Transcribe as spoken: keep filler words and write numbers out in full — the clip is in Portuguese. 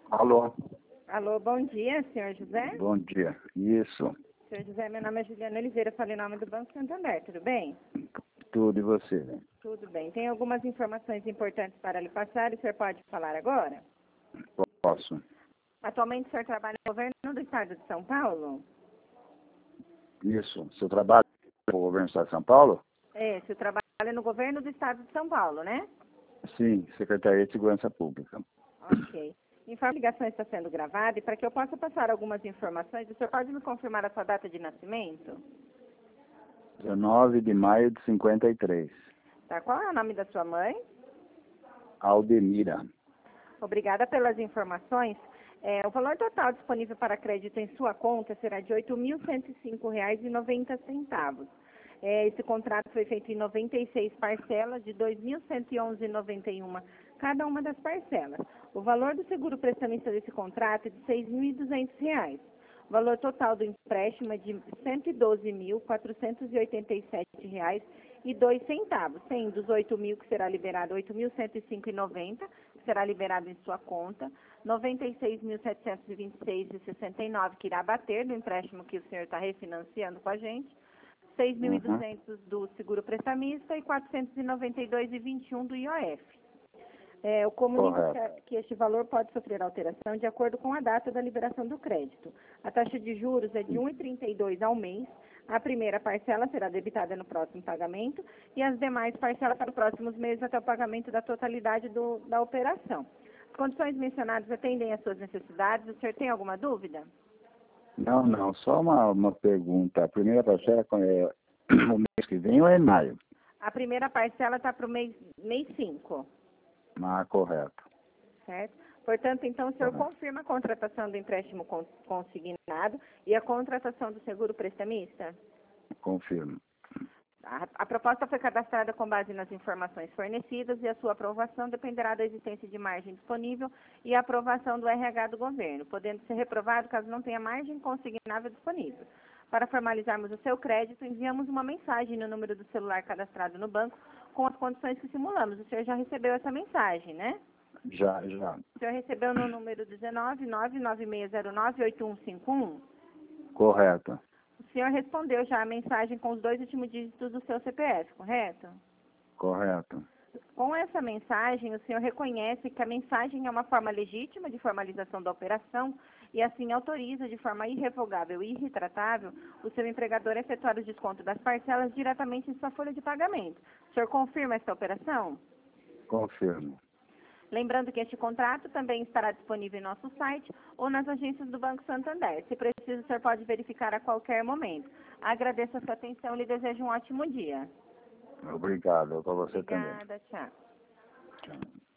Alô? Alô, bom dia, senhor José? Bom dia. Isso. Senhor José, meu nome é Juliana Oliveira, falei em nome do Banco Santander, tudo bem? Tudo e você? Tudo bem. Tem algumas informações importantes para lhe passar e o senhor pode falar agora? Posso. Atualmente o senhor trabalha no governo do estado de São Paulo? Isso. Seu trabalho no governo do estado de São Paulo? É, o senhor trabalha no governo do estado de São Paulo, né? Sim, Secretaria de Segurança Pública. Ok. Informe a ligação está sendo gravada e para que eu possa passar algumas informações, o senhor pode me confirmar a sua data de nascimento? dezenove de maio de cinquenta e três. Tá, qual é o nome da sua mãe? Aldemira. Obrigada pelas informações. É, o valor total disponível para crédito em sua conta será de oito mil cento e cinco reais e noventa centavos. É, esse contrato foi feito em noventa e seis parcelas de dois mil cento e onze reais e noventa e um centavos cada uma das parcelas. O valor do seguro prestamista desse contrato é de seis mil e duzentos reais. O valor total do empréstimo é de cento e doze mil quatrocentos e oitenta e sete reais e dois centavos, sendo os oito mil que será liberado oito mil cento e cinco reais e noventa centavos, que será liberado em sua conta, noventa e seis mil setecentos e vinte e seis reais e sessenta e nove centavos que irá bater do empréstimo que o senhor está refinanciando com a gente, seis mil e duzentos do seguro prestamista e quatrocentos e noventa e dois reais e vinte e um centavos do I O F. É, eu comunico que, que este valor pode sofrer alteração de acordo com a data da liberação do crédito. A taxa de juros é de um vírgula trinta e dois ao mês. A primeira parcela será debitada no próximo pagamento e as demais parcelas para os próximos meses até o pagamento da totalidade do, da operação. As condições mencionadas atendem às suas necessidades. O senhor tem alguma dúvida? Não, não. Só uma, uma pergunta. A primeira parcela é o mês que vem ou é em maio? A primeira parcela está para o mês cinco. Ah, correto. Certo? Portanto, então, o senhor Correto. confirma a contratação do empréstimo consignado e a contratação do seguro prestamista? Confirmo. A, a proposta foi cadastrada com base nas informações fornecidas e a sua aprovação dependerá da existência de margem disponível e a aprovação do R H do governo, podendo ser reprovado caso não tenha margem consignável disponível. Para formalizarmos o seu crédito, enviamos uma mensagem no número do celular cadastrado no banco com as condições que simulamos. O senhor já recebeu essa mensagem, né? Já, já. O senhor recebeu no número dezenove, nove nove seis zero nove, oito um cinco um? Correto. O senhor respondeu já a mensagem com os dois últimos dígitos do seu C P F, correto? Correto. Com essa mensagem, o senhor reconhece que a mensagem é uma forma legítima de formalização da operação e assim autoriza de forma irrevogável e irretratável o seu empregador a efetuar o desconto das parcelas diretamente em sua folha de pagamento. O senhor confirma esta operação? Confirmo. Lembrando que este contrato também estará disponível em nosso site ou nas agências do Banco Santander. Se preciso, o senhor pode verificar a qualquer momento. Agradeço a sua atenção e lhe desejo um ótimo dia. Obrigado. Para você Obrigada, também. tchau. Tchau.